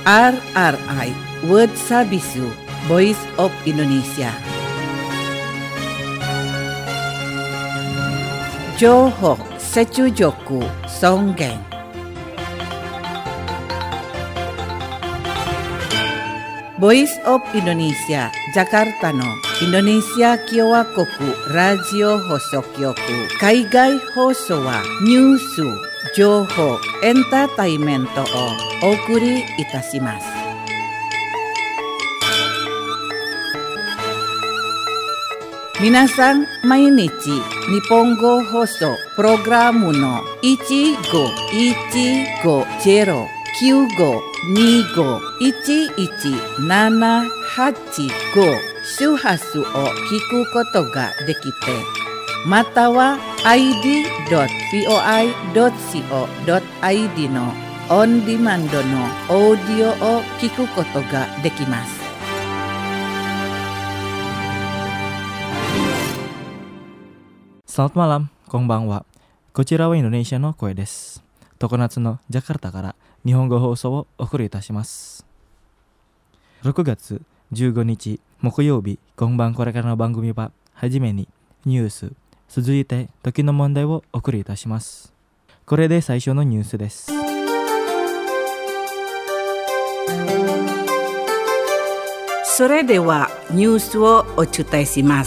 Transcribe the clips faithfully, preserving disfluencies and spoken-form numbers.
R R I World Sabisu Voice of Indonesia. Johor Secujoku Songgeng. Voice of Indonesia Jakarta no Indonesia Kyowa Koku Radio Hosokyoku Kaigai Hoso wa Nyusu Joho Entertainmento o Okuri Itashimasu. Minasan mainichi Nihongo Hoso Programu no oneごいちごゼロきゅうごにごいちいちななはちご周波数を聞くことができて、または アイディードットブイオアイドットシーオードットアイディー のオンディマンドのオーディオを聞くことができます。 Selamat malam, konbanwa. こちらはインドネシアの声です。常夏のジャカルタから日本語放送をお送りいたします。ろくがつじゅうごにち木曜日、今晩これからの番組ははじめにニュース、続いて時の問題をお送りいたします。これで最初のニュースです。 それではニュースをお伝えします。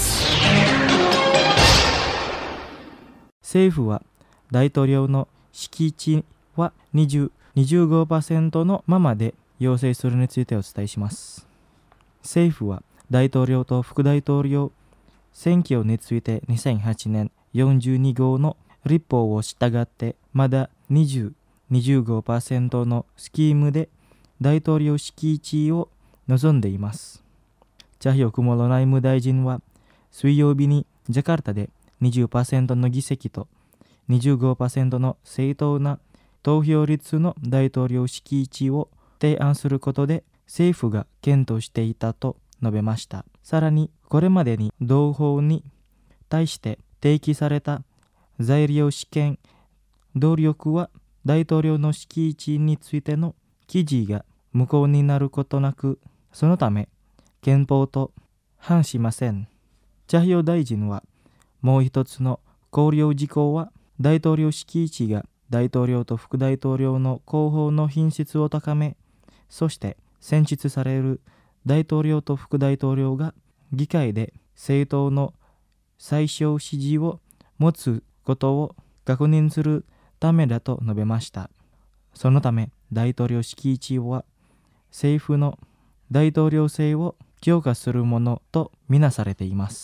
政府は大統領の敷地はにじゅう、にじゅうごパーセント のままで要請するについてお伝えします。政府は大統領と副大統領選挙についてにせんはちねんよんじゅうにごうの立法を従ってまだにじゅう、にじゅうごパーセント のスキームで大統領敷地を望んでいます。チャヒョクモロ内務大臣は水曜日にジャカルタで にじゅっパーセント の議席と にじゅうごパーセント の正当な投票率の大統領敷地を提案することで政府が検討していたと述べました。さらにこれまでに同法に対して提起された材料試験努力は大統領の敷地についての記事が無効になることなく、そのため憲法と反しません。チャヒョ大臣はもう一つの考慮事項は大統領敷地が大統領と副大統領の候補の品質を高め、そして選出される大統領と副大統領が議会で政党の最小支持を持つことを確認するためだと述べました。そのため大統領敷地は政府の大統領制を強化するものとみなされています。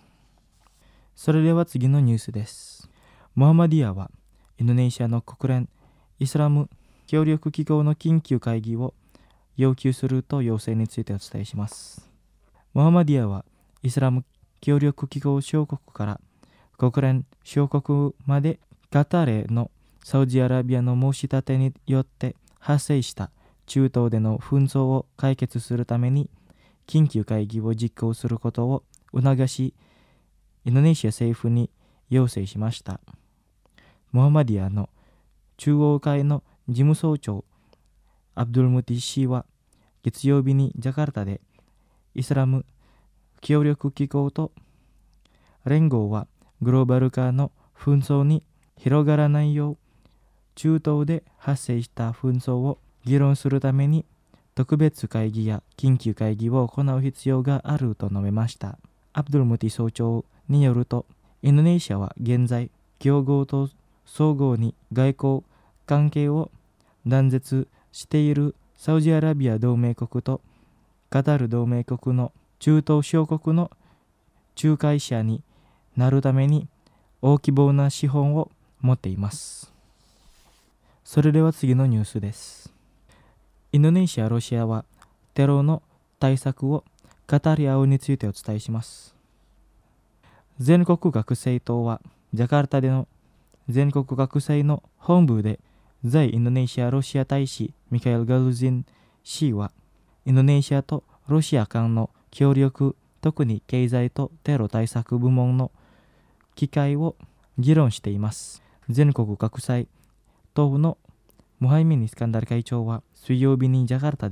それでは次のニュースです。モハマディアはインドネシアの国連イスラム協力機構の緊急会議を要求すると要請についてお伝えします。モハマディアはイスラム協力機構小国から国連小国までカタールのサウジアラビアの申し立てによって発生した中東での紛争を解決するために緊急会議を実行することを促し、インドネシア政府に要請しました。モハマディアの中央会の事務総長アブドゥルムティ氏は月曜日にジャカルタでイスラム協力機構と連合はグローバル化の紛争に広がらないよう中東で発生した紛争を議論するために特別会議や緊急会議を行う必要があると述べました。アブドゥルムティ総長によると、インドネシアは現在競合と相互に外交関係を断絶しているサウジアラビア同盟国とカタール同盟国の中東小国の仲介者になるために大規模な資本を持っています。それでは次のニュースです。インドネシア、ロシアはテロの対策を語り合うについてお伝えします。全国学生党はジャカルタでの全国学生の本部で在インドネシアロシア大使ミカエル・ガルジン氏はインドネシアとロシア間の協力、特に経済とテロ対策部門の機会を議論しています。全国学生党のムハイミン・イスカンダル会長は水曜日にジャカルタで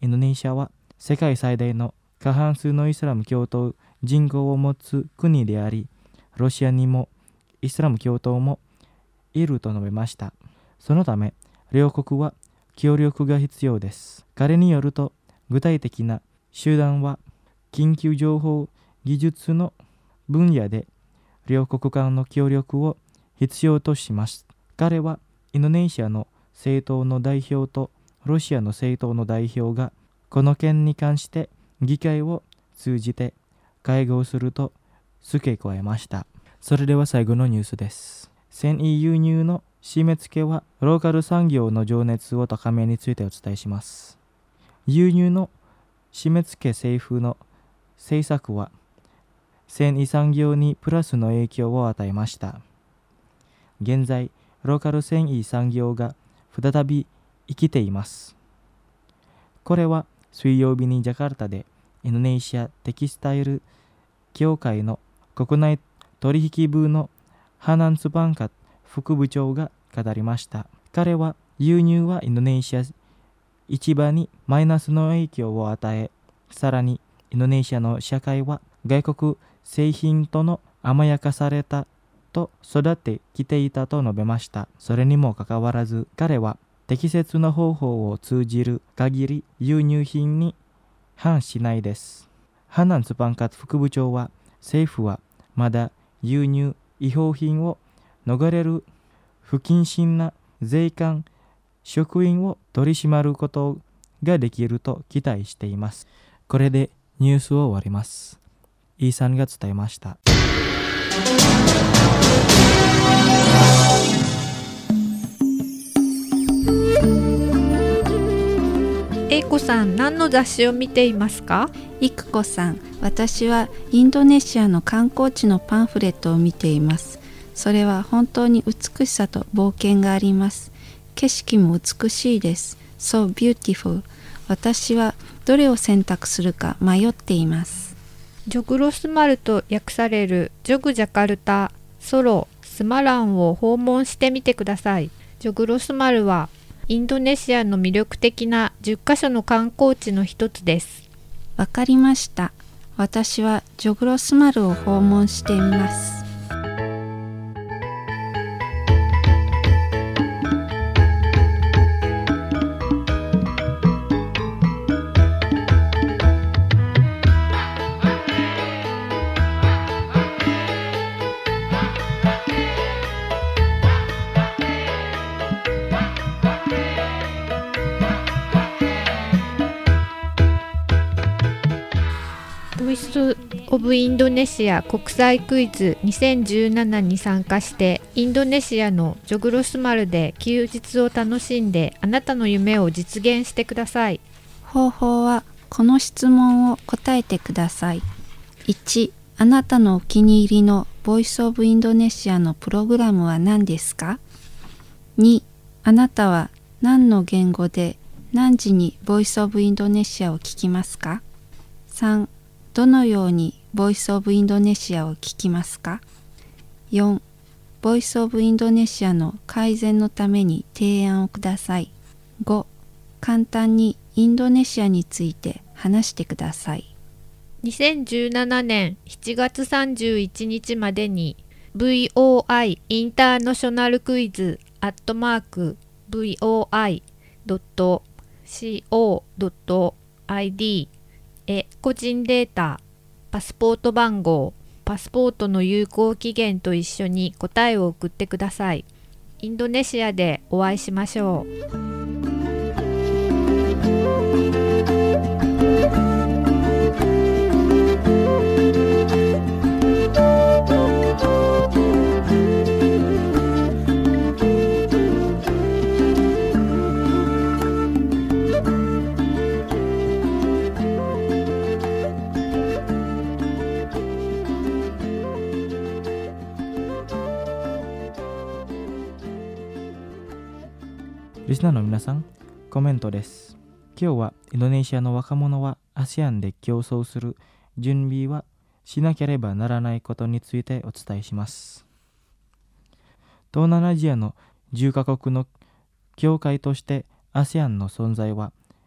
インドネシアは世界最大の過半数のイスラム教徒人口を持つ国であり、ロシアにもイスラム教徒もいると述べました。そのため、両国は協力が必要です。彼によると、具体的な手段は緊急情報技術の分野で両国間の協力を必要とします。彼はインドネシアの政党の代表とロシアの政党の代表がこの件に関して議会を通じて会合すると付け加えました。それでは最後のニュースです。繊維輸入の締め付けはローカル産業の情熱を高めについてお伝えします。輸入の締め付け政府の政策は繊維産業にプラスの影響を与えました。現在、ローカル繊維産業が再び生きています。これは水曜日にジャカルタでインドネシアテキスタイル協会の国内取引部のハナンツバンカ副部長が語りました。彼は輸入はインドネシア市場にマイナスの影響を与え、さらにインドネシアの社会は外国製品との甘やかされたと育ってきていたと述べました。それにもかかわらず、彼は適切な方法を通じる限り輸入品に反しないです。ハナンツパンカツ副部長は、政府はまだ輸入違法品を逃れる不謹慎な税関職員を取り締まることができると期待しています。これでニュースを終わります。イーさんが伝えました。 えいこさん、何の雑誌を見ていますか？ いくこさん、私はインドネシアの観光地のパンフレットを見ています。それは本当に美しさと冒険があります。景色も美しいです。So beautiful。私はどれを選択するか迷っています。 ジョグロスマルと訳されるジョグジャカルタ、ソロ、スマランを訪問してみてください。ジョグロスマルはインドネシアの魅力的なじゅっかしょの観光地の一つです。 わかりました。私はジョグロスマルを訪問してみます。 ボイス・オブ・インドネシア国際クイズにせんじゅうななに参加してインドネシアのジョグロスマルで休日を楽しんであなたの夢を実現してください。 方法はこの質問を答えてください。いち、あなたのお気に入りのボイス・オブ・インドネシアのプログラムは何ですか？に、あなたは何の言語で何時にボイス・オブ・インドネシアを聞きますか？さん、どのようにボイスオブインドネシアを聞きますか？よん、ボイスオブインドネシアの改善のために提案をください。ご、簡単にインドネシアについて話してください。 にせんじゅうななねんしちがつさんじゅういちにちまでに ブイオーアイ インターナショナルクイズアットマーク ブイオーアイドットコードットアイディー へ個人データ、パスポート番号、パスポートの有効期限と一緒に答えを送ってください。インドネシアでお会いしましょう。 リスナーの皆さん、コメントです。今日はインドネシアの若者は アセアン で競争する準備はしなければならないことについてお伝えします。東南アジアのじゅっかこくの協会として アセアン の存在は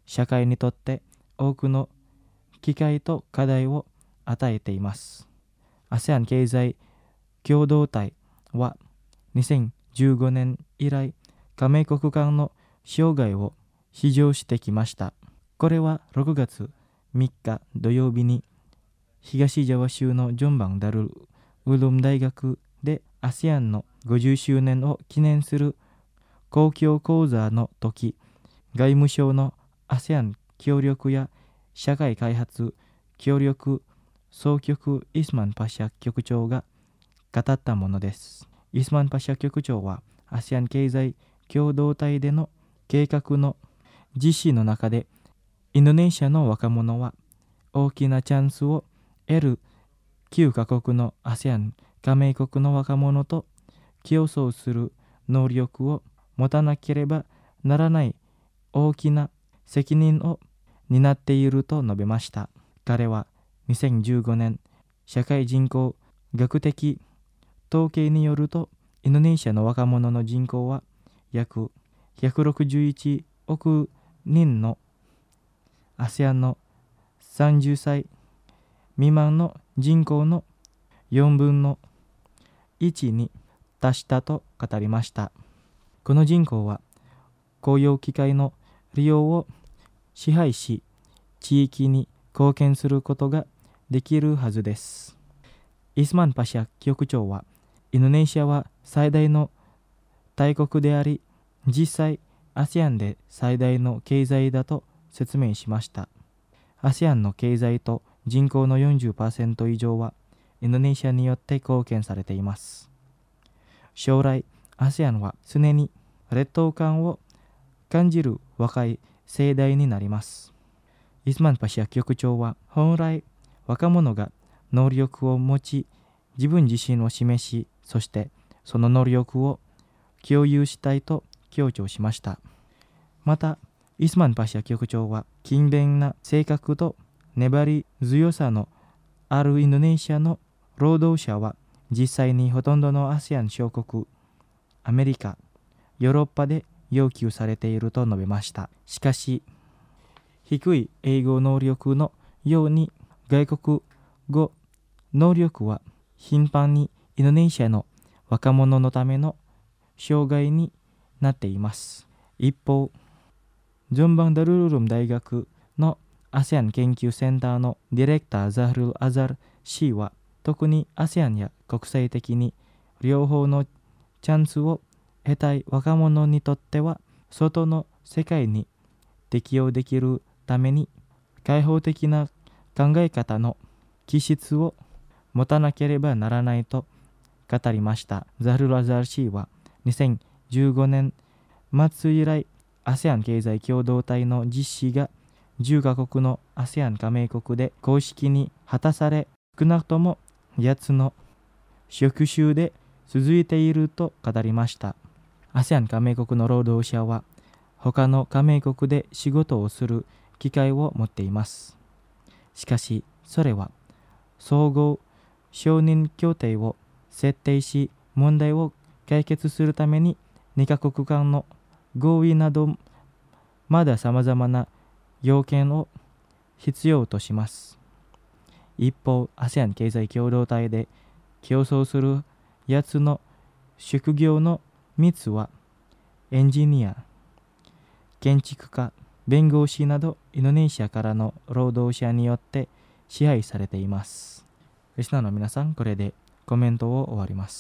社会にとって多くの機会と課題を与えています。アセアン 経済共同体はにせんじゅうごねん以来、加盟国間の障害を指導してきました。これはろくがつみっか土曜日に東ジャワ州のジョンバンダルウルム大学で アセアン のごじゅっしゅうねんを記念する公共講座の時、外務省の アセアン 協力や社会開発協力総局イスマン・パシャ局長が語ったものです。イスマン・パシャ局長は アセアン 経済共同体での計画の実施の中で、インドネシアの若者は大きなチャンスを得るきゅうカ国の アセアン 加盟国の若者と競争する能力を持たなければならない大きな責任を担っていると述べました。彼はにせんじゅうごねん社会人口学的統計によると、インドネシアの若者の人口は約ひゃくろくじゅういちおくにんの アセアン のさんじゅっさい未満の人口のよんぶんのいちに達したと語りました。この人口は雇用機会の利用を支配し、地域に貢献することができるはずです。イスマン・パシャ局長は、インドネシアは最大の大国であり、実際 アセアン で最大の経済だと説明しました。アセアン の経済と人口の よんじゅっパーセント 以上はインドネシアによって貢献されています。将来 アセアン は常に劣等感を感じる若い世代になります。イスマン・パシャ局長は、本来若者が能力を持ち、自分自身を示し、そしてその能力を共有したいと強調しました。またイスマン・パシャ局長は、勤勉な性格と粘り強さのあるインドネシアの労働者は実際にほとんどの アセアン 諸国、アメリカ、ヨーロッパで要求されていると述べました。しかし、低い英語能力のように外国語能力は頻繁にインドネシアの若者のための障害になっています。一方、ジョンバンダルルルム大学の アセアン 研究センターのディレクターザフルル・アザル氏は、特に アセアン や国際的に両方のチャンスを得たい若者にとっては、外の世界に適応できるために開放的な考え方の気質を持たなければならないと語りました。ザフル・アザル氏はにせんじゅうごねん末以来、 アセアン 経済共同体の実施がじゅうカ国の アセアン 加盟国で公式に果たされ、少なくともやっつの職種で続いていると語りました。 アセアン 加盟国の労働者は他の加盟国で仕事をする機会を持っています。しかしそれは総合承認協定を設定し、問題を解決するためににカ国間の合意など、まださまざまな要件を必要とします。一方、 アセアン 経済共同体で競争するやつの職業のみっつは、エンジニア、建築家、弁護士などインドネシアからの労働者によって支配されています。リスナーの皆さん、これでコメントを終わります。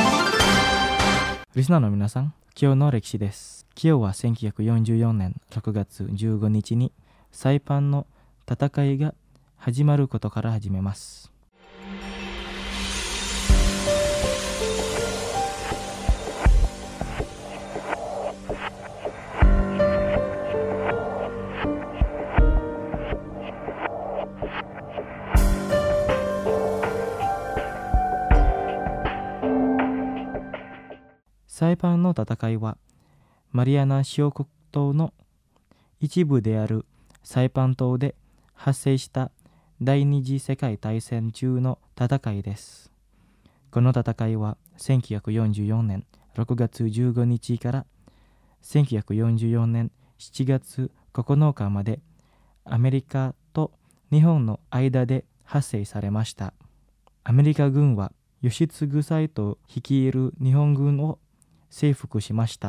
リスナーの皆さん、今日の歴史です。今日はせんきゅうひゃくよんじゅうよねんろくがつじゅうごにちにサイパンの戦いが始まることから始めます。サイパンの戦いは、マリアナ小国島の一部であるサイパン島で発生した第二次世界大戦中の戦いです。この戦いはせんきゅうひゃくよんじゅうよねんろくがつじゅうごにちからせんきゅうひゃくよんじゅうよねんしちがつここのかまでアメリカと日本の間で発生されました。アメリカ軍は吉次斎藤率いる日本軍を征服しました。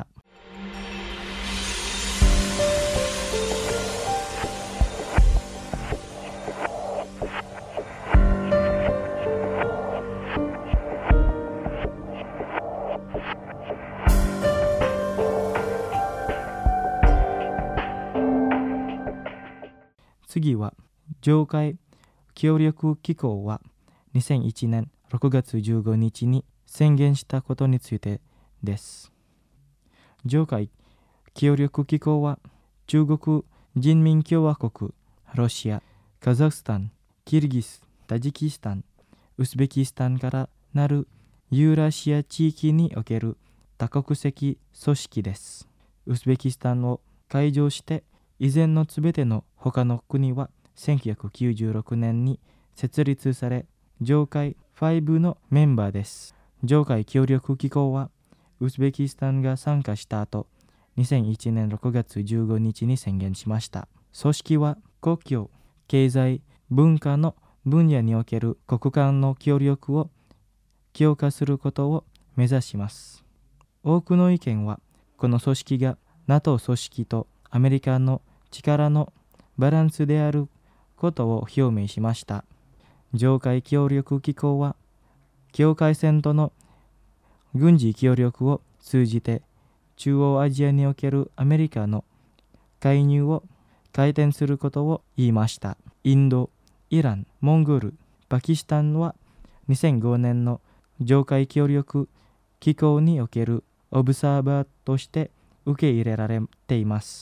次は上海協力機構はにせんいちねんろくがつじゅうごにちに宣言したことについてです。上海協力機構は中国人民共和国、ロシア、カザフスタン、キルギス、タジキスタン、ウズベキスタンからなるユーラシア地域における多国籍組織です。ウズベキスタンを解除して以前のすべての他の国はせんきゅうひゃくきゅうじゅうろくねんに設立され、上海ごのメンバーです。上海協力機構はウズベキスタンが参加した後、にせんいちねんろくがつじゅうごにちに宣言しました。組織は国境、経済、文化の分野における国間の協力を強化することを目指します。多くの意見はこの組織が NATO 組織とアメリカの力のバランスであることを表明しました。上海協力機構は境界線との軍事協力を通じて中央アジアにおけるアメリカの介入を改善することを言いました。インド、イラン、モンゴル、パキスタンはにせんごねんの上海協力機構におけるオブザーバーとして受け入れられています。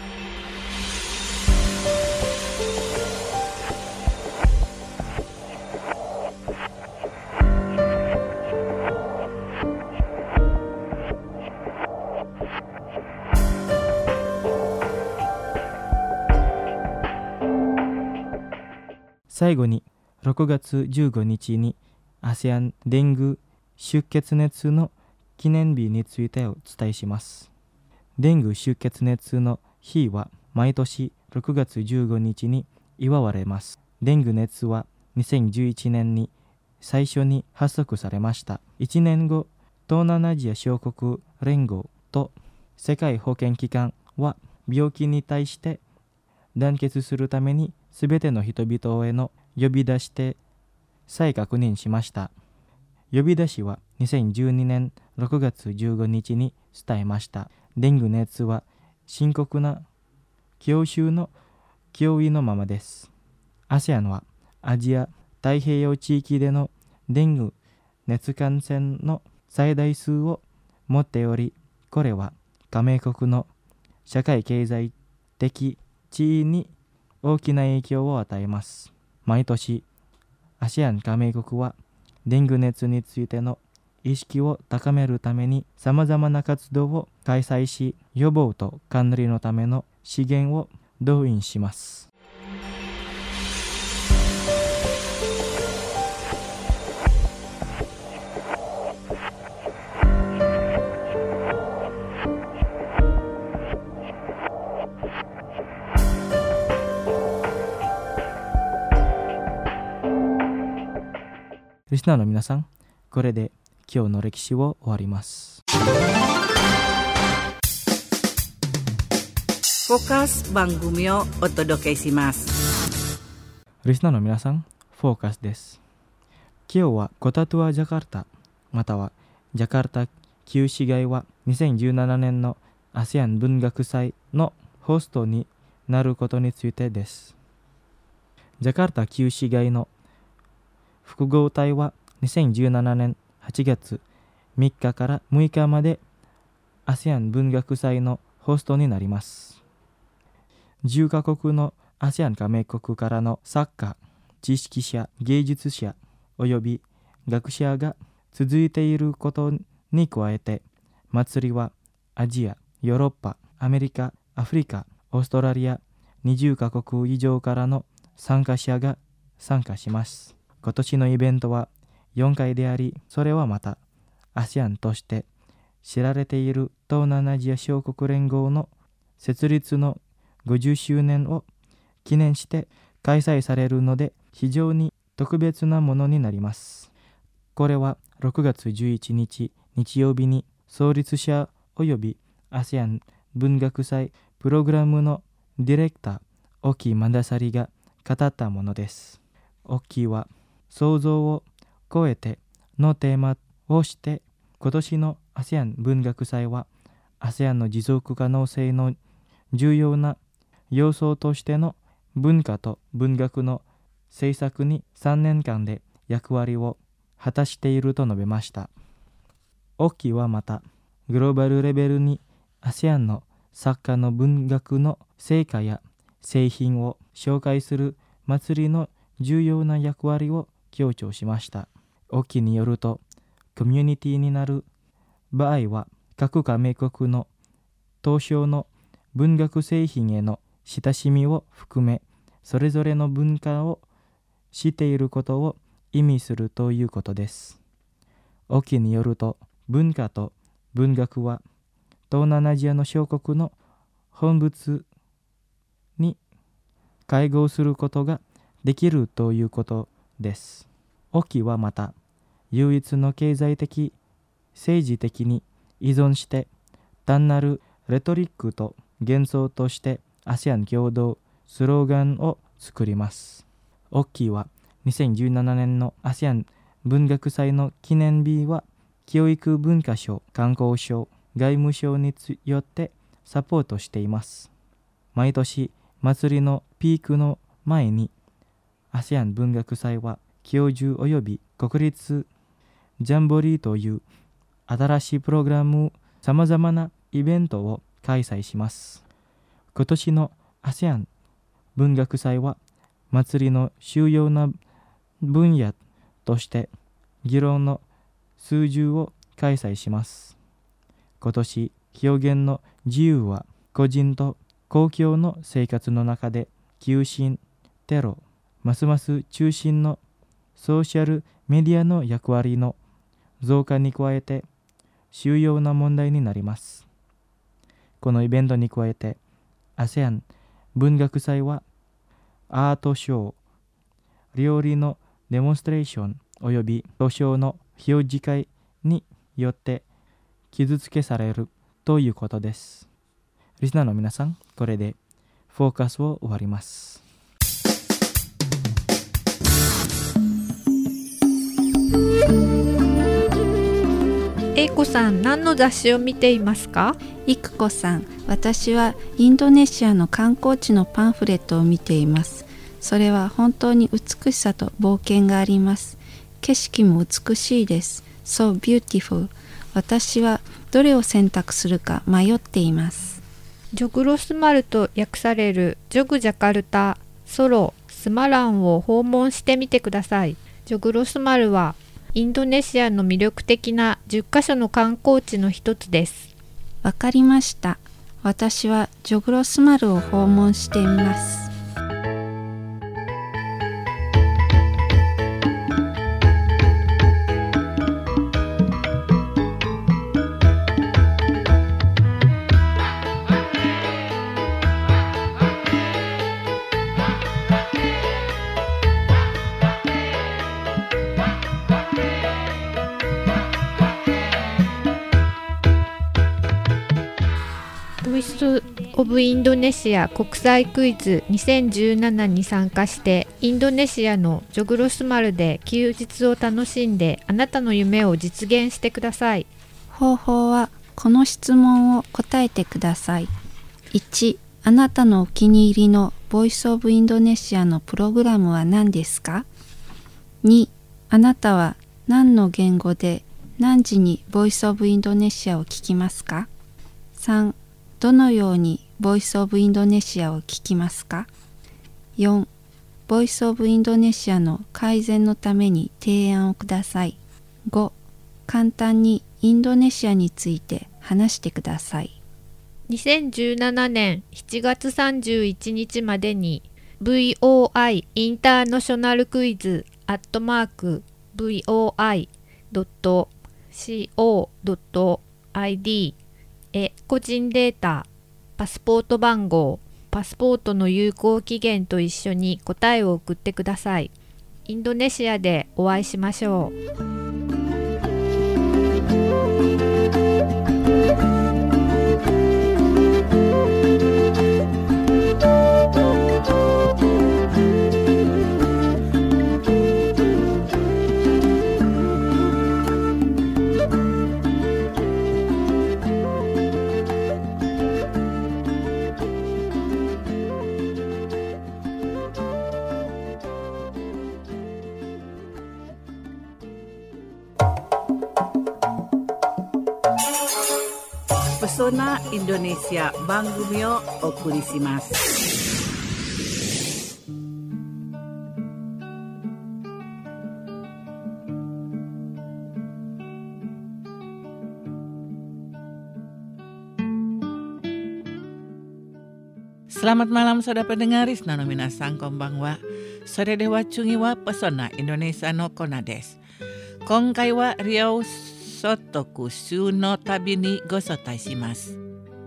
最後にろくがつじゅうごにちに アセアン デング出血熱の記念日についてお伝えします。デング出血熱の日は毎年ろくがつじゅうごにちに祝われます。デング熱はにせんじゅういちねんに最初に発足されました。いちねんご、東南アジア諸国連合と世界保健機関は病気に対して団結するためにすべての人々への呼び出して再確認しました。呼び出しはにせんじゅうにねんろくがつじゅうごにちに伝えました。デング熱は深刻な教習の脅威のままです。アセアン はアジア太平洋地域でのデング熱感染の最大数を持っており、これは加盟国の社会経済的地位に大きな影響を与えます。毎年、アセアン 加盟国はデング熱についての意識を高めるために様々な活動を開催し、予防と管理のための資源を動員します。リスナーの皆さん、これで今日の歴史を終わります。 フォーカス番組をお届けします。 リスナーの皆さん、フォーカスです。今日はコタトゥアジャカルタ、またはジャカルタ旧市街はにせんじゅうななねんの アセアン 文学祭のホストになることについてです。ジャカルタ旧市街の複合体はにせんじゅうななねんはちがつみっかからむいかまで アセアン 文学祭のホストになります。じゅうかこくの アセアン 加盟国からの作家、知識者、芸術者および学者が続いていることに加えて、祭りはアジア、ヨーロッパ、アメリカ、アフリカ、オーストラリアにじゅっかこく以上からの参加者が参加します。今年のイベントはよんかいであり、それはまた アセアン として知られている東南アジア諸国連合の設立のごじゅっしゅうねんを記念して開催されるので、非常に特別なものになります。これはろくがつじゅういちにち日曜日に創立者および アセアン 文学祭プログラムのディレクターオキマダサリが語ったものです。オキは想像を超えてのテーマをして、今年の アセアン 文学祭は アセアン の持続可能性の重要な要素としての文化と文学の制作にさんねんかんで役割を果たしていると述べました。オッキーはまた、グローバルレベルに アセアン の作家の文学の成果や製品を紹介する祭りの重要な役割を強調しました。オッキーによると、コミュニティになる場合は、各加盟国の東証の文学製品への親しみを含め、それぞれの文化を知っていることを意味するということです。オッキーによると、文化と文学は東南アジアの諸国の本物に会合することができるということです。オッキーはまた、唯一の経済的、政治的に依存して単なるレトリックと幻想として アセアン 共同スローガンを作ります。オッキーはにせんじゅうななねんの アセアン 文学祭の記念日は教育文化省、観光省、外務省によってサポートしています。毎年祭りのピークの前に アセアン 文学祭は教授および国立ジャンボリーという新しいプログラム、さまざまなイベントを開催します。今年の アセアン 文学祭は祭りの主要な分野として議論の数十を開催します。今年、表現の自由は個人と公共の生活の中で急進、テロ、ますます中心のソーシャルメディアの役割の増加に加えて重要な問題になります。このイベントに加えて アセアン 文学祭はアートショー、料理のデモンストレーションおよび図書の表示会によって傷つけされるということです。リスナーの皆さん、これでフォーカスを終わります。 えいこさん、何の雑誌を見ていますか？ いくこさん、私はインドネシアの観光地のパンフレットを見ています。それは本当に美しさと冒険があります。景色も美しいです。So beautiful。私はどれを選択するか迷っています。 ジョグロスマルと訳されるジョグジャカルタ、ソロ、スマランを訪問してみてください。ジョグロスマルはインドネシアの魅力的なじゅっかしょの観光地の一つです。 わかりました。私はジョグロスマルを訪問してみます。 ボイスオブインドネシア国際クイズにせんじゅうななに参加してインドネシアのジョグロスマルで休日を楽しんであなたの夢を実現してください。 方法はこの質問を答えてください。いち、あなたのお気に入りのボイスオブインドネシアのプログラムは何ですか？に、あなたは何の言語で何時にボイスオブインドネシアを聞きますか？さん、どのようにボイスオブインドネシアを聞きますか？よん、ボイスオブインドネシアの改善のために提案をください。ご、簡単にインドネシアについて話してください。 にせんじゅうななねんしちがつさんじゅういちにちまでに ブイオーアイ インターナショナルクイズアットマーク ブイオーアイドットコードットアイディー へ個人データ、パスポート番号、 パスポートの有効期限と一緒に答えを送ってください。インドネシアでお会いしましょう。 Pesona Indonesia 番組をお送りします。Selamat malam saudara pendengaris nano minasang konbanwa. Sore dewa cungi wa Pesona Indonesia no kona desu. Konkai wa Riau Sotoku Shu no tabi ni gosotai shimasu.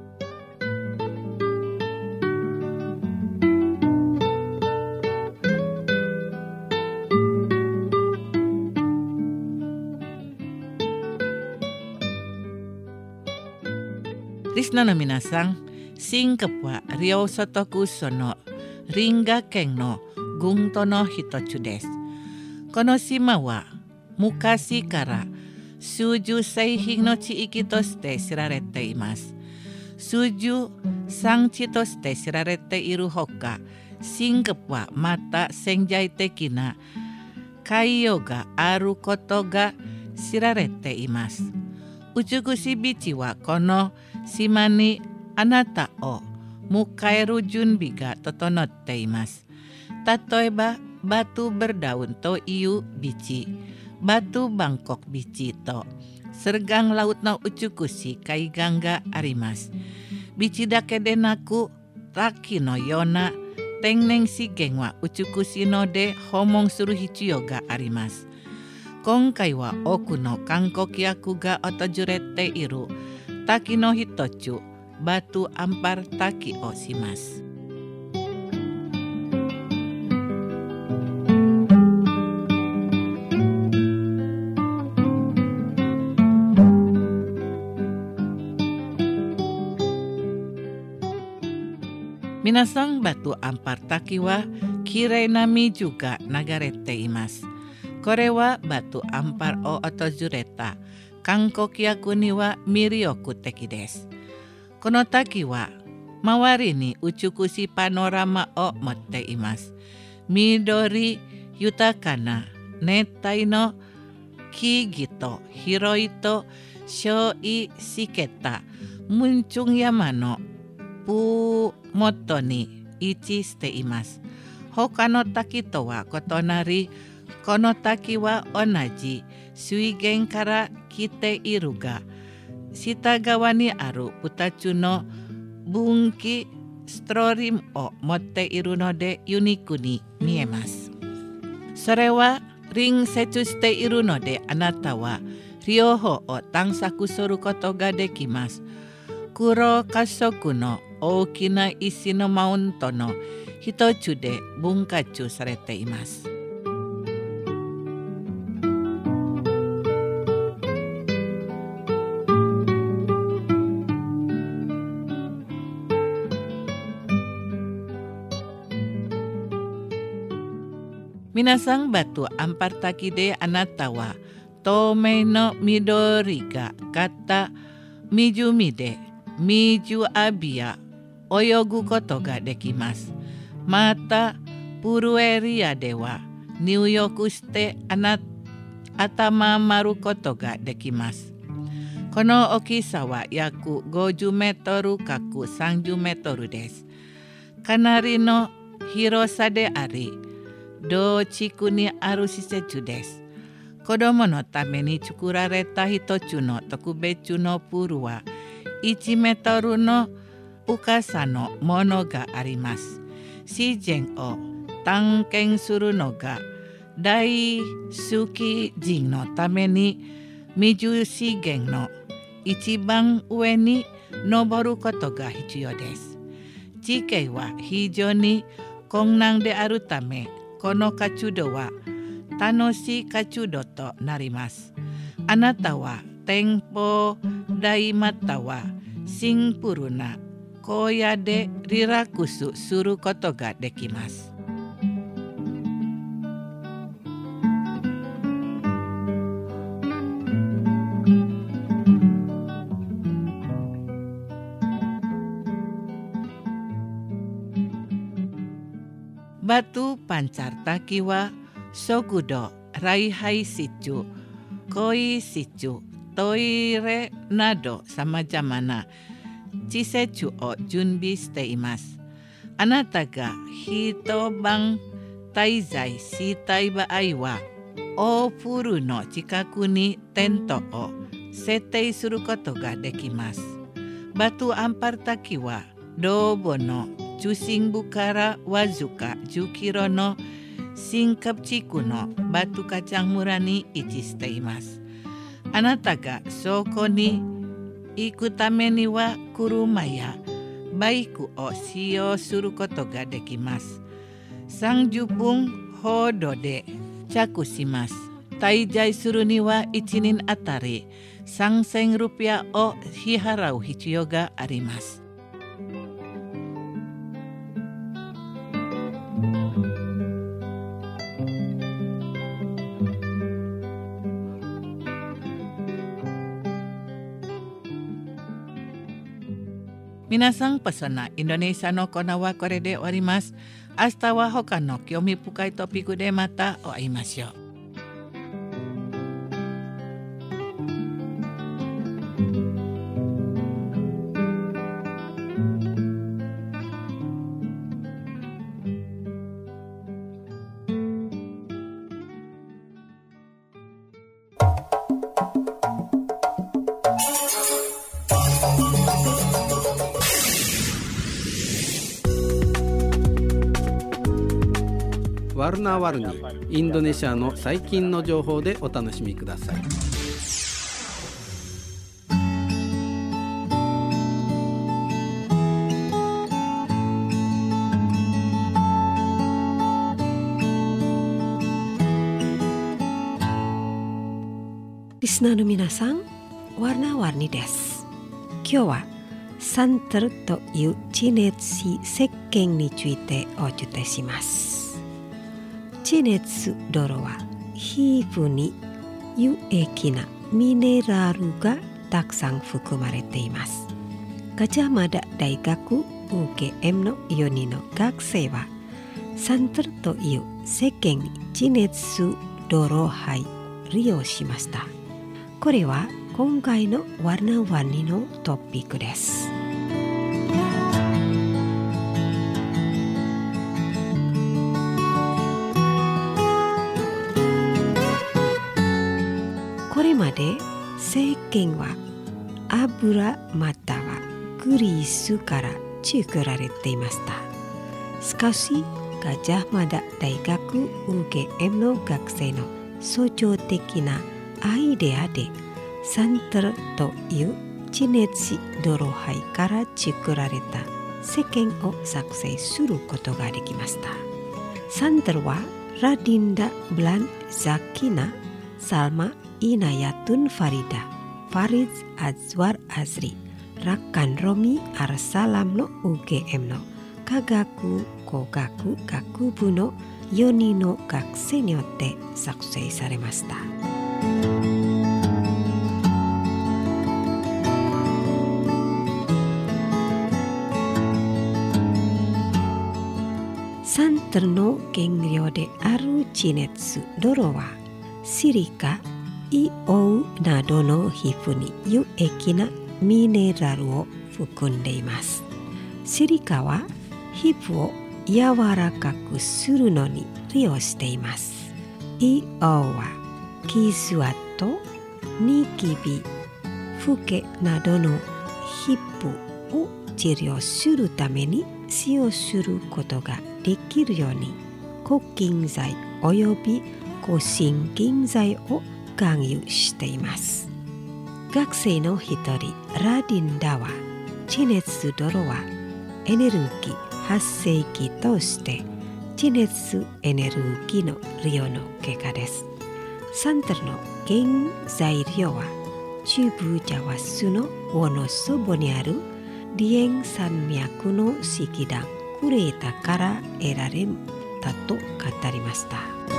Risna no minasang, singkep wa Riau Sotoku sono Ringa Ken no Gunto no Hitochu desu. Kono shima wa mukashi kara Suju Seihin no Chiiki to shite shirarete imasu. Suju Sanchi to shite shirarete iru hoka, Singkep wa mata senjai teki na kaiyo ga aru koto ga shirarete imasu. Uchukushi bichi wa kono shima ni anata o mukaeru junbi ga totonotte imasu. Tatoeba batu berdaun to iu bichi. Batu Bangkok bichi to sergang laut no uchukushi kaigan ga arimasu. Bichi dake de naku taki no yona tengneng shigen wa uchukushi no de homon suru hichiyo ga arimasu. Konkai wa oku no kankokyaku ga otojurete iru taki no hitochu batu ampar taki o shimasu. Minasang batu ampar taki wa kirei nami juga nagarete imasu. Kore wa batu ampar o otojureta kankokyaku ni wa mirioku teki desu. Kono taki wa mawari ni uchukushi panorama o motte imasu. Midori yutakana nettai no kigi to hiroi to shoi shiketa muncung yama no pu moto ni ichi shite imasu. Hoka no taki to wa kotonari kono taki wa onaji suigen kara kite iru ga shitagawa ni aru utachu no bunki stream o motte iru no de uniku ni miemasu. Sore wa ring sechu shite iru no de anata wa ryoho o tansaku soru koto ga dekimasu. Kuro kasoku no okina isi no maunto no hitochu de bunkachu sarete imasu. Minasang batu ampar taki de anata wa tomei no midori ga kata mijumi de miju abia oyogu koto ga dekimasu. Mata purueria de wa niuyoku shite anat atama maru koto ga dekimasu. Kono okisa wa yaku goju metoru kaku sanju metoru desu. Kanari no hirosa de ari do chiku ni aru shisechu desu. Kodomo no tame ni chukurareta hitochu no tokubechu no puru wa ichi metoru no ukasa no mono ga arimasu. Shijen o tanken suru no ga dai suki jin no tame ni miju shigen no ichiban ue ni noboru koto ga hichiyo desu. 地形は非常に困難であるため、この活動は楽しい活動となります。あなたは展望台またはシンプルな荒野でリラックスすることができます。Batu pancar takiwa, sogudo, raihai sichu, koi sichu, toire nado samajamana, chisechu o junbi shite imasu. Anata ga hitobang taizai shitai baai wa, o furu no chikaku ni tento o setei suru koto ga dekimasu. Batu ampar takiwa, dobo no Jusingbu kara wazuka jukiro no shinkapchiku no batu kacang mura ni ichi shite imasu. Anata ga soko ni iku tame ni wa kuruma ya baiku o shiyou suru koto ga dekimasu.さんじゅっぷんほどで着します。滞在するにはいちにんあたりさんせんルピアを支払う必要があります。皆さん、pesona Indonesia no Kona waこれで終わります。明日は他の興味深いトピックでまたお会いましょう。 ワルナーワルニ、インドネシアの最近の情報でお楽しみください。 リスナーの皆さん、ワルナーワルニです。今日はサンタルという地熱石石鹸についてお伝えします。地熱泥は皮膚に有益なミネラルがたくさん含まれています。ガジャマダ大学 ユーケーエム のよにんの学生はサンタルという石鹸に地熱泥を利用しました。これは今回のワルナーワルニのトピックです。これまで石鹸は油またはグリースから作られていました。しかしガジャマダ大学 ユーケーエム の学生の創造的なアイデアでサンタルという地熱泥灰から作られた石鹸を作成することができました。サンタルはラディンダ・ブラン・ザキナ・サルマ・イナヤトゥン・ファリダ・ファリズ・アズワル・アズリ、ラッカン・ロミ・アルサラムの ユーケーエム の科学工学学部のよにんの学生によって作成されました。サンタルの原料である地熱泥はシリカ、イオウなどの皮膚に有益なミネラルを含んでいます。シリカは皮膚を柔らかくするのに利用しています。イオウは傷跡、ニキビ、フケなどの皮膚を治療するために使用することができるように抗菌剤および抗真菌剤を含有しています。学生の一人ラディンダは地熱泥はエネルギー発生器として地熱エネルギーの利用の結果です。サンタルの原材料は中部ジャワ州の尾のそばにあるリエン山脈の石段クレータから得られたと語りました。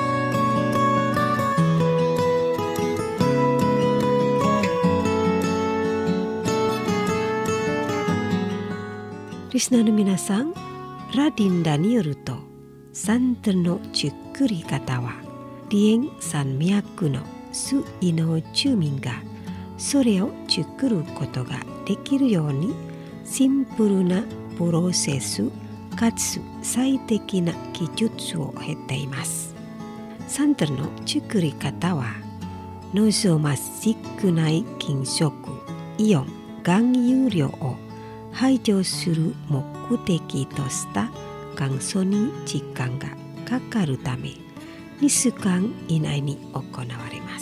リスナーの皆さん、ラディンダによると、サンタルの作り方は、リエン山脈の水の住民がそれを作ることができるように、シンプルなプロセスかつ最適な技術を経ています。サンタルの作り方は、望ましくない金属、イオン、含有量を排除する目的とした乾燥に時間がかかるためにしゅうかん以内に行われます。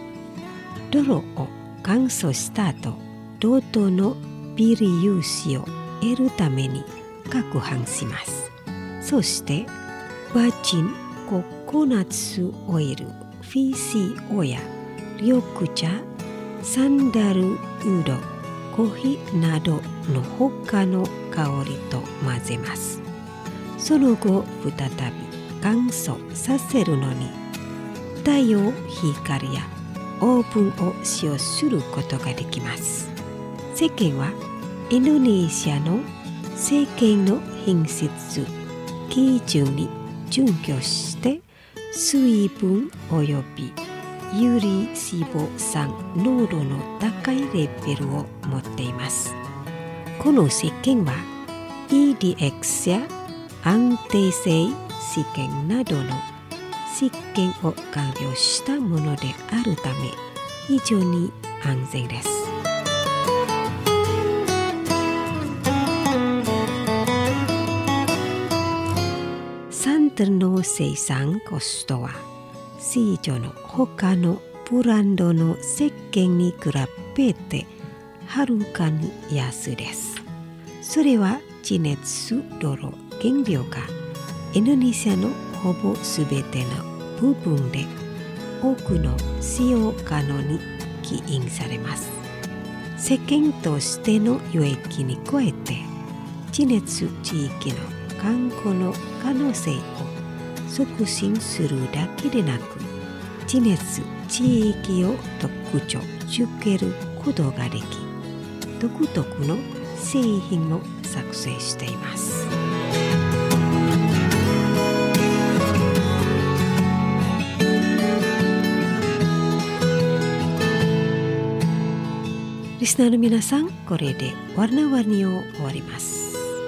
泥を乾燥した後、同等の微粒子を得るために攪拌します。そしてバージンココナッツオイル、フィーシーオや緑茶、サンダルウード、コーヒーなどの他の香りと混ぜます。その後再び乾燥させるのに太陽光やオーブンを使用することができます。世間はインドネシアの政権の品質基準に準拠して水分および有利脂肪酸濃度の高いレベルを持っています。この試験は イーディーエックス や安定性試験などの試験を完了したものであるため非常に安全です。サンタルの生産コストは市場の他のブランドの石鹸に比べてはるかに安いです。それは地熱泥原料がインドネシアのほぼすべての部分で多くの使用可能に起因されます。石鹸としての有益に加えて地熱地域の観光の可能性を促進するだけでなく地熱地域を特徴づけることができ独特の製品を作成しています。リスナーの皆さん、これでワルナワニを終わります。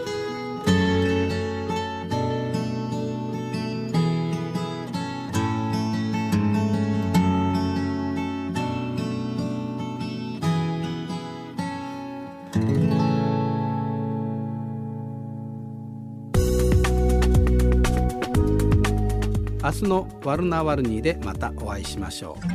明日のワルナワルニーでまたお会いしましょう。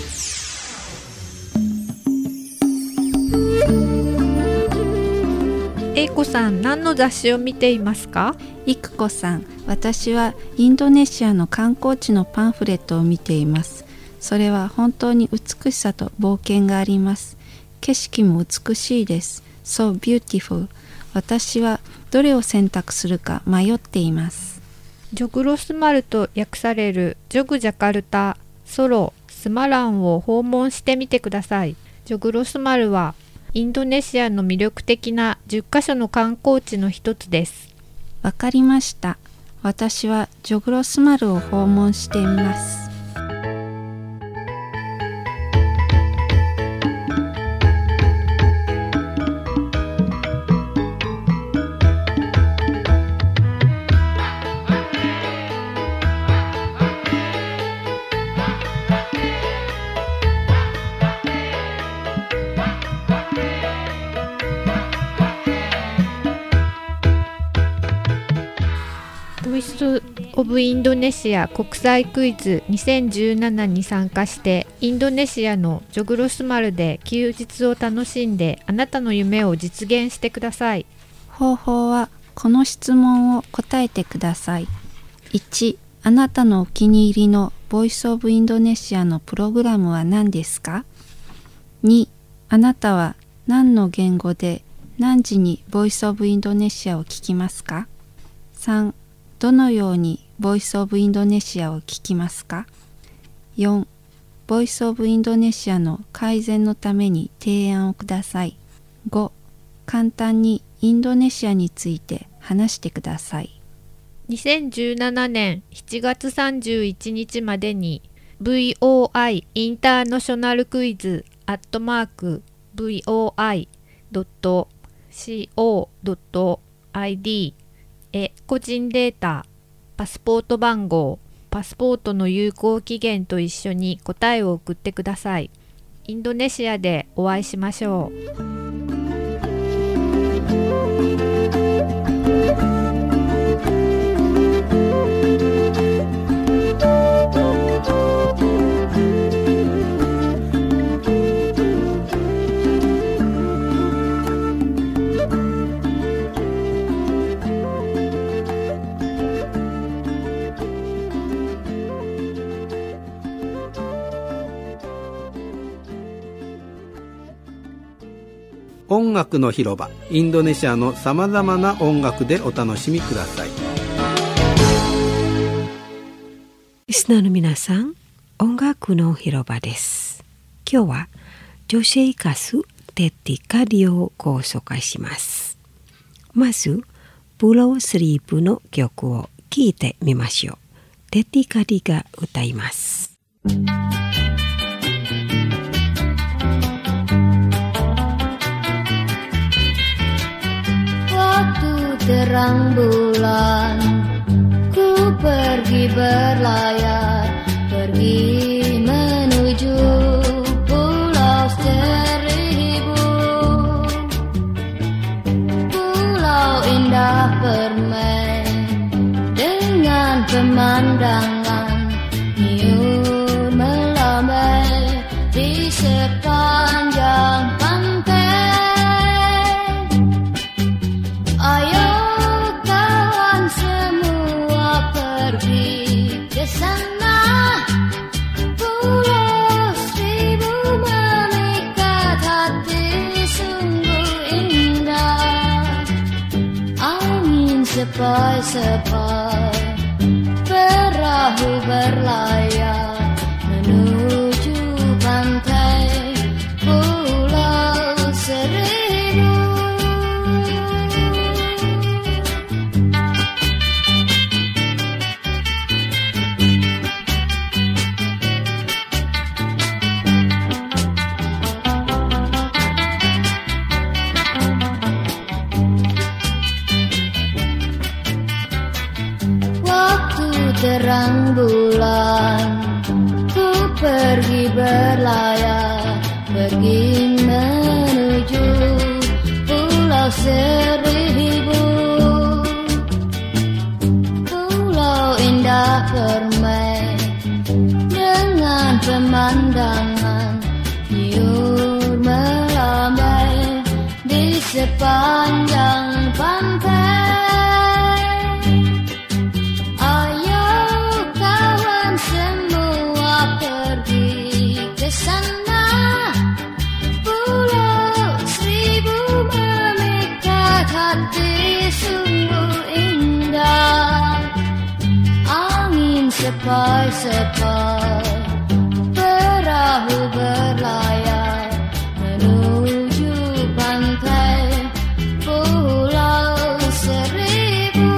英子さん、何の雑誌を見ていますか？ いくこさん、私はインドネシアの観光地のパンフレットを見ています。それは本当に美しさと冒険があります。景色も美しいです。So beautiful。私はどれを選択するか迷っています。 ジョグロスマルと訳されるジョグジャカルタ、ソロ、スマランを訪問してみてください。ジョグロスマルはインドネシアの魅力的なじゅっかしょの観光地の一つです。 わかりました。私はジョグロスマルを訪問してみます。 ボイス・オブ・インドネシア国際クイズにせんじゅうななに参加してインドネシアのジョグロスマルで休日を楽しんであなたの夢を実現してください。 方法はこの質問を答えてください。いち、あなたのお気に入りのボイスオブインドネシアのプログラムは何ですか？に、あなたは何の言語で何時にボイスオブインドネシアを聞きますか？さん、どのようにボイスオブインドネシアを聞きますか？よん、ボイスオブインドネシアの改善のために提案をください。ご、簡単にインドネシアについて話してください。 にせんじゅうななねんしちがつさんじゅういちにちまでに ブイオーアイ インターナショナルクイズアットマーク ブイオーアイドットコードットアイディー へ個人データ、パスポート番号、パスポートの有効期限と一緒に答えを送ってください。インドネシアでお会いしましょう。 音楽の広場、インドネシアのさまざまな音楽でお楽しみください。 リスナーの皆さん、音楽の広場です。今日は女性歌手テティカリをご紹介します。まずプロスリープの曲を聴いてみましょう。テティカリが歌います。 Terang bulan, ku pergi berlayar, pergi menuju pulau seribu. Pulau indah permain dengan pemandangan nyur melambai di sepanjang pantai. Ayo sana, pulau seribu memikat hati sungguh indah. Angin sepoi-sepoi, perahu berlayar menuju pantai pulau seribu. Terang bulan, ku pergi berlayar, pergi menuju pulau seribu. Pulau indah permain dengan pemandangan nyur melambai di sepanjang pantai. Sana, pulau seribu memikat hati sungguh indah. Angin sepoi-sepoi, perahu berlayar menuju pantai pulau seribu.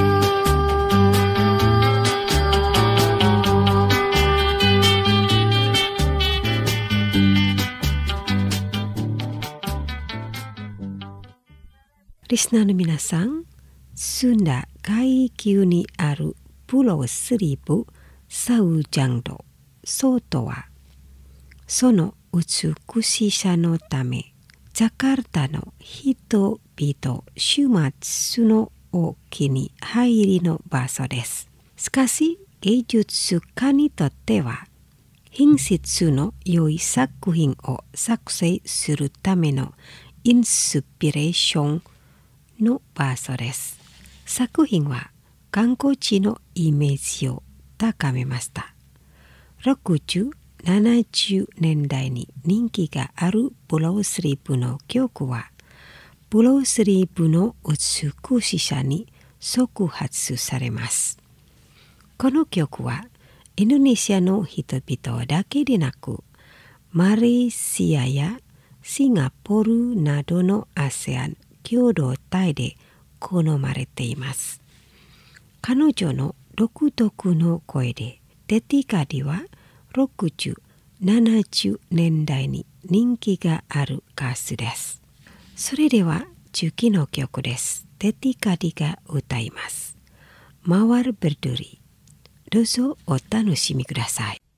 Listenerの皆さん、Sunda海峡にあるプロスリープサウジャンドソとは、その美しさのため、ジャカルタの人々週末のお気に入りの場所です。しかし、芸術家にとっては、品質の良い作品を作成するためのインスピレーションのバーソです。作品は観光地のイメージを高めました。ろくじゅう、ななじゅうねんだいに人気があるブロースリーブの曲は、ブロースリーブの美しさに触発されます。この曲はインドネシアの人々だけでなく、マレーシアやシンガポールなどの アセアン 共同体で好まれています。彼女の独特の声で、テティカディはろくじゅう、ななじゅうねんだいに人気がある歌手です。それでは中期の曲です。テティカディが歌います。Mawar Berduri。どうぞお楽しみください。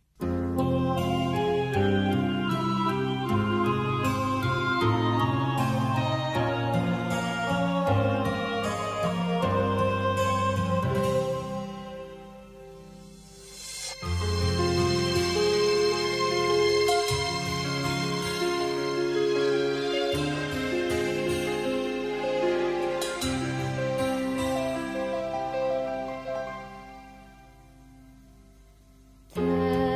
Thank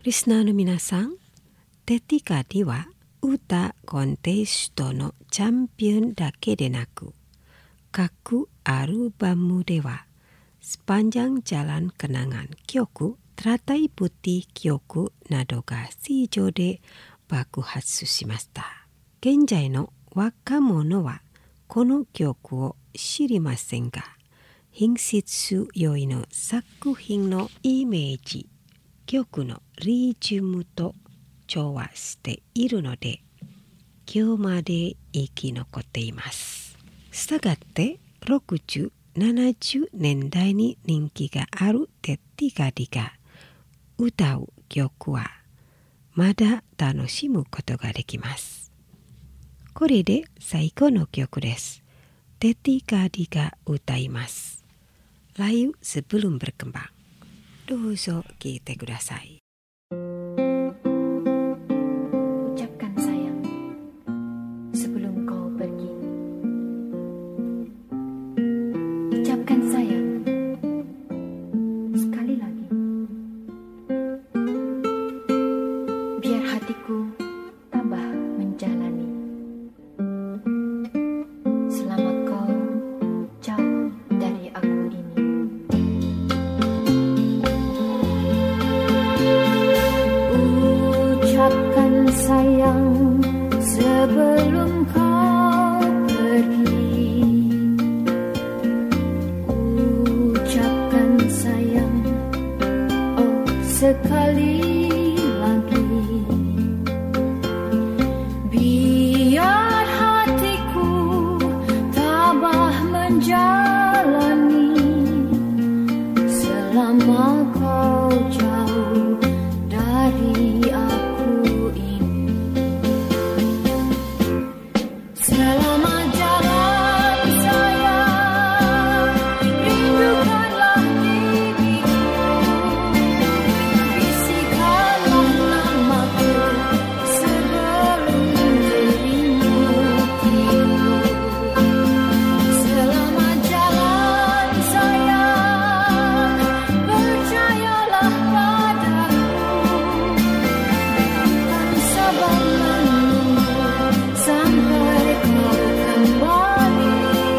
リスナーの皆さん、テティカディは歌コンテストのチャンピオンだけでなく、各アルバムではSepanjang Jalan Kenangan Kyoku, Teratai Putih Kyoku などが市場で爆発しました。現在の若者はこの曲を知りませんが、品質良いの作品のイメージ、曲のリズムと調和しているので、今日まで生き残っています。したがってろくじゅう、ななじゅうねんだいに人気があるテティカディが歌う曲はまだ楽しむことができます。これで最後の曲です。テティカディが歌います。Layu sebelum berkembang。どうぞ聴いてください。 Ucapkan sayang sebelum kau pergi. Ucapkan sayang sekali lagi. Biar hatiku tabah menjalani. Selama kau jauh dari aku ini. Ucapkan sayang sebelum kau pergi. Ucapkan sayang, oh sekali lagi. Biar hatiku tabah menjalani. Selama kau jauh dari aku ini. Selama jalan sayang, rindukanlah diriku. Bisikanlah namaku sebelum dirimu tidur. Selama jalan sayang, percayalah padaku. Akan sabar menunggu sampai kau kembali.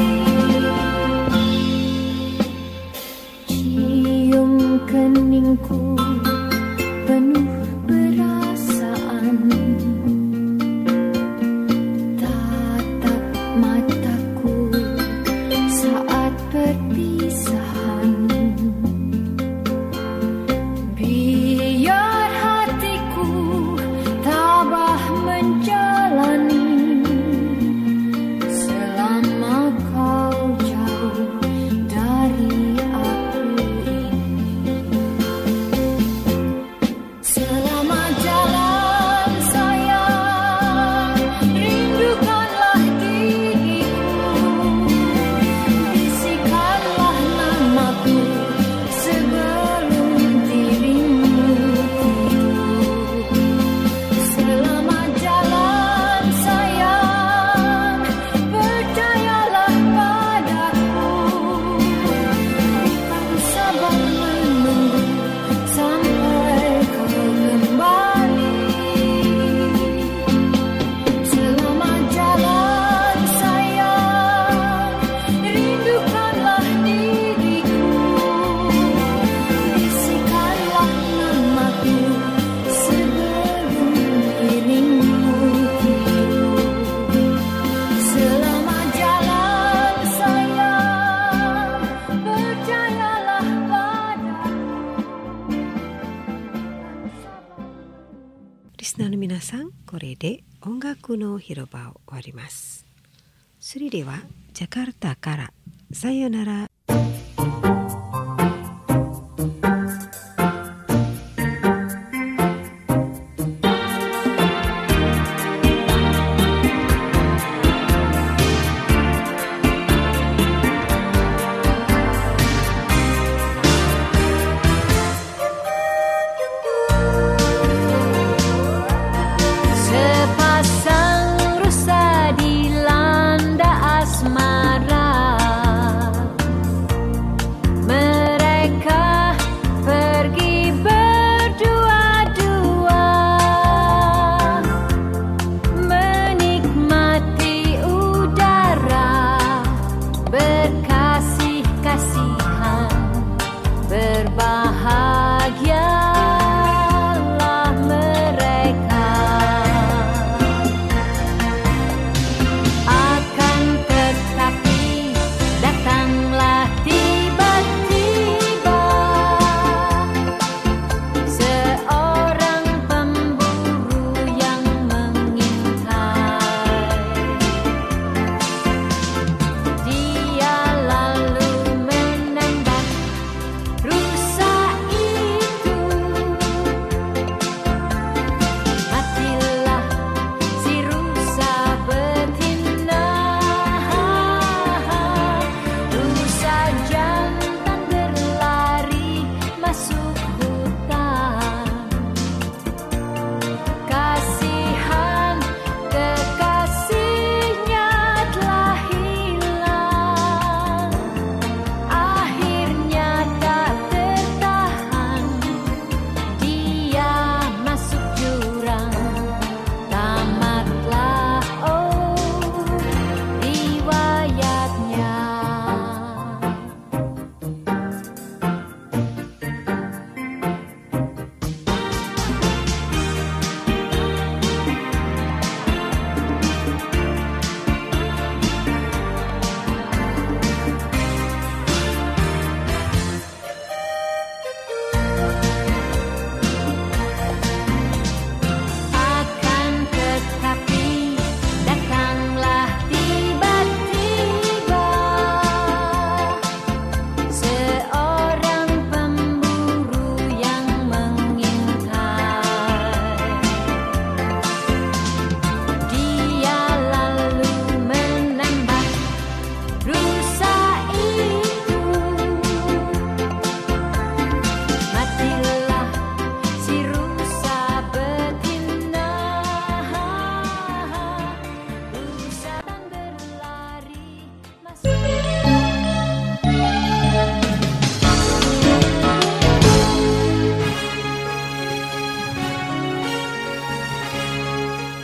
Cium keningku penuh perasaan. Tatap mataku saat perpisahan. Biar hatiku tabah menjalani. Selama kau jauh dari aku ini. Selama jalan sayang, rindukanlah diriku. Bisikanlah namaku sebelum dirimu tidur. Selama jalan sayang, percayalah padaku. Akan sabar menunggu sampai kau kembali. Selama jalan sayang, rindukanlah diriku. Bisikanlah namaku sebelum dirimu tidur. Selama jalan sayang, percayalah padaku. リスナーの皆さん、これで音楽の広場を終わります。それではジャカルタからさよなら。 Sepasang rusa dilanda asmara.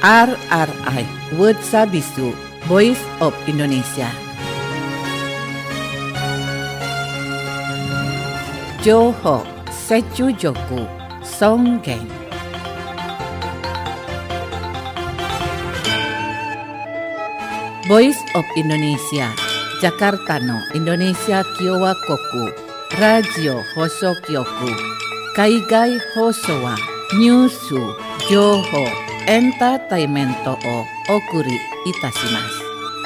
R R I Word Sabisu Voice of Indonesia. Johor Secujoku Songgeng. Voice of Indonesia Jakarta no Indonesia Kyowa Koku Radio Hosokyoku Kaigai Hosowa Nyusu Johor Entertainmento o Okuri Itashimasu.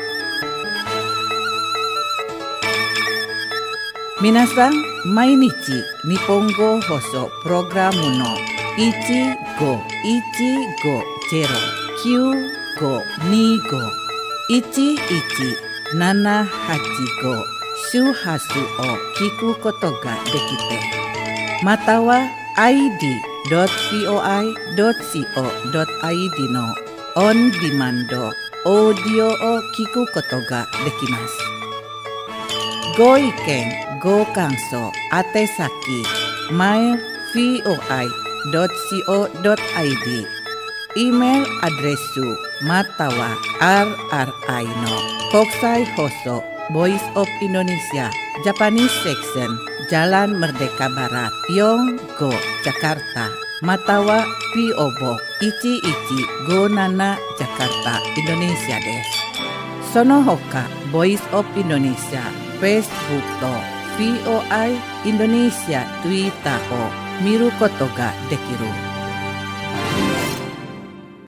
Minasan, mainichi Nihongo Hoso Programu no ichi go ichi go zero kyu go ni go ichi ichi nana hachi go shuhasu o kiku koto ga dekite. Mata wa i d dot voi dot co dot i d の on demand オーディオを聞くことができます。ご意見、ご感想、宛先 マイル voi dot co dot i d イメールアドレスまたは アールアールアイ の国際放送 Voice of Indonesia Japanese Section Jalan Merdeka Barat Yonggo Jakarta Matawa P O Boxいちいちごなな Jakarta Indonesia です。その他 Voice of Indonesia Facebook と ブイオーアイ Indonesia Twitter を見ることができる